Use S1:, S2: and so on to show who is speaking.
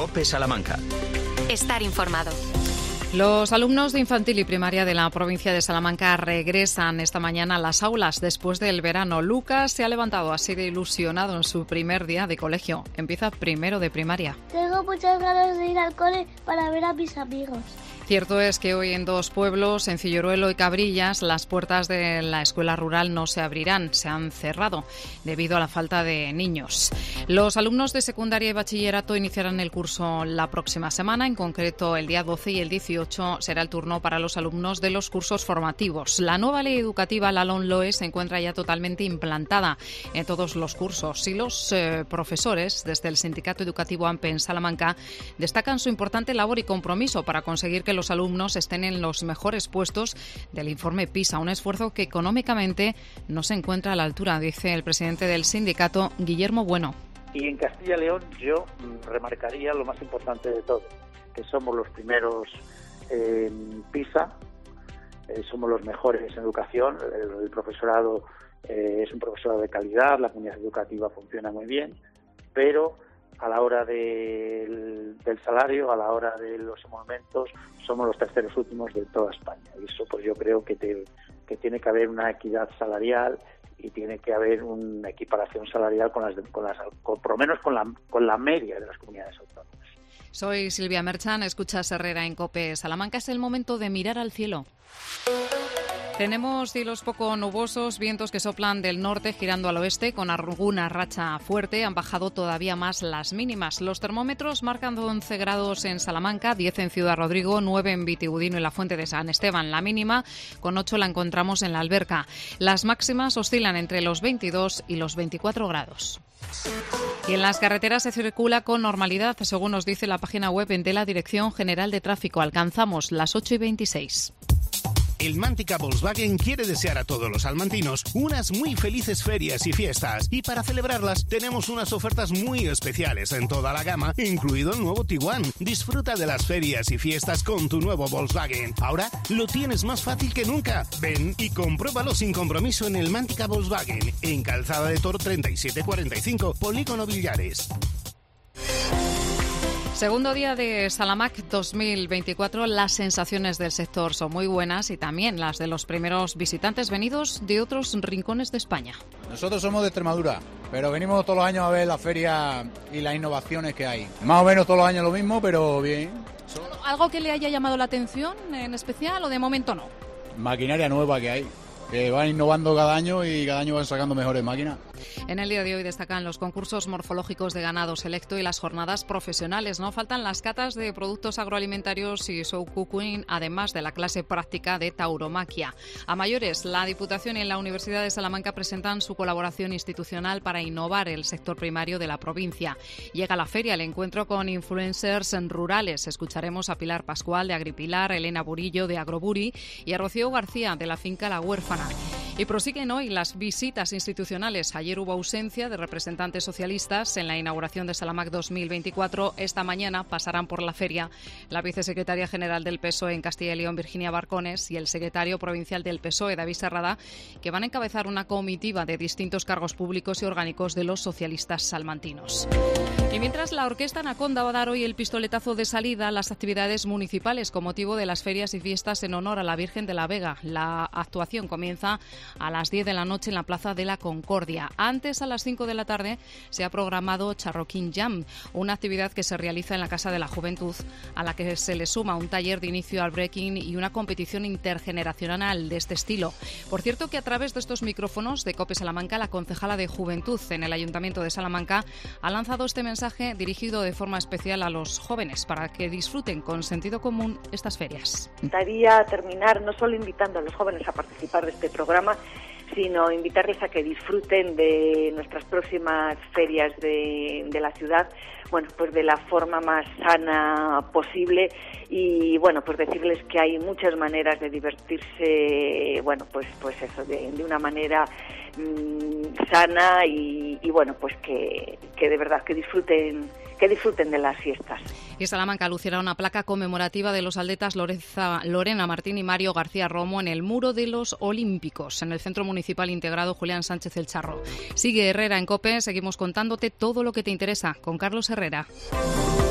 S1: COPE Salamanca.
S2: Estar informado.
S3: Los alumnos de infantil y primaria de la provincia de Salamanca regresan esta mañana a las aulas después del verano. Lucas se ha levantado así de ilusionado en su primer día de colegio. Empieza primero de primaria.
S4: Tengo muchas ganas de ir al cole para ver a mis amigos.
S3: Cierto es que hoy en dos pueblos, en Cilleruelo y Cabrillas, las puertas de la escuela rural no se abrirán, se han cerrado debido a la falta de niños. Los alumnos de secundaria y bachillerato iniciarán el curso la próxima semana, en concreto el día 12 y el 18 será el turno para los alumnos de los cursos formativos. La nueva ley educativa, la LOMLOE, se encuentra ya totalmente implantada en todos los cursos y los profesores, desde el Sindicato Educativo AMPE en Salamanca, destacan su importante labor y compromiso para conseguir que los alumnos estén en los mejores puestos del informe PISA, un esfuerzo que económicamente no se encuentra a la altura, dice el presidente del sindicato, Guillermo Bueno.
S5: Y en Castilla y León yo remarcaría lo más importante de todo, que somos los primeros en PISA, somos los mejores en educación, el profesorado es un profesorado de calidad, la comunidad educativa funciona muy bien, pero a la hora del salario, a la hora de los emolumentos, somos los terceros últimos de toda España. Y eso pues yo creo que tiene que haber una equidad salarial y tiene que haber una equiparación salarial por lo menos con la media de las comunidades autónomas.
S3: Soy Silvia Merchan, escuchas Herrera en COPE Salamanca. Es el momento de mirar al cielo. Tenemos cielos poco nubosos, vientos que soplan del norte girando al oeste con alguna racha fuerte. Han bajado todavía más las mínimas. Los termómetros marcan 11 grados en Salamanca, 10 en Ciudad Rodrigo, 9 en Vitigudino y la Fuente de San Esteban. La mínima, con 8, la encontramos en la Alberca. Las máximas oscilan entre los 22 y los 24 grados. Y en las carreteras se circula con normalidad, según nos dice la página web de la Dirección General de Tráfico. Alcanzamos las 8:26.
S6: El Mántica Volkswagen quiere desear a todos los salmantinos unas muy felices ferias y fiestas. Y para celebrarlas tenemos unas ofertas muy especiales en toda la gama, incluido el nuevo Tiguan. Disfruta de las ferias y fiestas con tu nuevo Volkswagen. Ahora lo tienes más fácil que nunca. Ven y compruébalo sin compromiso en el Mántica Volkswagen, en Calzada de Toro 3745, Polígono Villares.
S3: Segundo día de Salamac 2024, las sensaciones del sector son muy buenas y también las de los primeros visitantes venidos de otros rincones de España.
S7: Nosotros somos de Extremadura, pero venimos todos los años a ver la feria y las innovaciones que hay. Más o menos todos los años lo mismo, pero bien.
S3: ¿Algo que le haya llamado la atención en especial o de momento no?
S7: Maquinaria nueva que hay, que van innovando cada año y cada año van sacando mejores máquinas.
S3: En el día de hoy destacan los concursos morfológicos de ganado selecto y las jornadas profesionales. No faltan las catas de productos agroalimentarios y show cooking, además de la clase práctica de tauromaquia. A mayores, la Diputación y la Universidad de Salamanca presentan su colaboración institucional para innovar el sector primario de la provincia. Llega la feria, el encuentro con influencers rurales. Escucharemos a Pilar Pascual de Agripilar, Elena Burillo de Agroburi y a Rocío García de la finca La Huérfana. Y prosiguen hoy las visitas institucionales. Ayer hubo ausencia de representantes socialistas en la inauguración de Salamac 2024. Esta mañana pasarán por la feria la vicesecretaria general del PSOE en Castilla y León, Virginia Barcones, y el secretario provincial del PSOE, David Serrada, que van a encabezar una comitiva de distintos cargos públicos y orgánicos de los socialistas salmantinos. Y mientras, la Orquesta Anaconda va a dar hoy el pistoletazo de salida a las actividades municipales con motivo de las ferias y fiestas en honor a la Virgen de la Vega. La actuación comienza a las 10 de la noche en la Plaza de la Concordia. Antes, a las 5 de la tarde, se ha programado Charroquín Jam, una actividad que se realiza en la Casa de la Juventud, a la que se le suma un taller de inicio al breaking y una competición intergeneracional de este estilo. Por cierto, que a través de estos micrófonos de COPE Salamanca, la concejala de Juventud en el Ayuntamiento de Salamanca ha lanzado este mensaje dirigido de forma especial a los jóvenes para que disfruten con sentido común estas ferias.
S8: Me gustaría terminar no solo invitando a los jóvenes a participar de este programa, sino invitarles a que disfruten de nuestras próximas ferias de la ciudad, bueno, pues de la forma más sana posible y, bueno, pues decirles que hay muchas maneras de divertirse, bueno, pues eso, de una manera sana y bueno, pues que de verdad que disfruten de las fiestas.
S3: Y Salamanca lucirá una placa conmemorativa de los atletas Lorena Martín y Mario García Romo en el Muro de los Olímpicos, en el Centro Municipal Integrado Julián Sánchez El Charro. Sigue Herrera en COPE, seguimos contándote todo lo que te interesa con Carlos Herrera.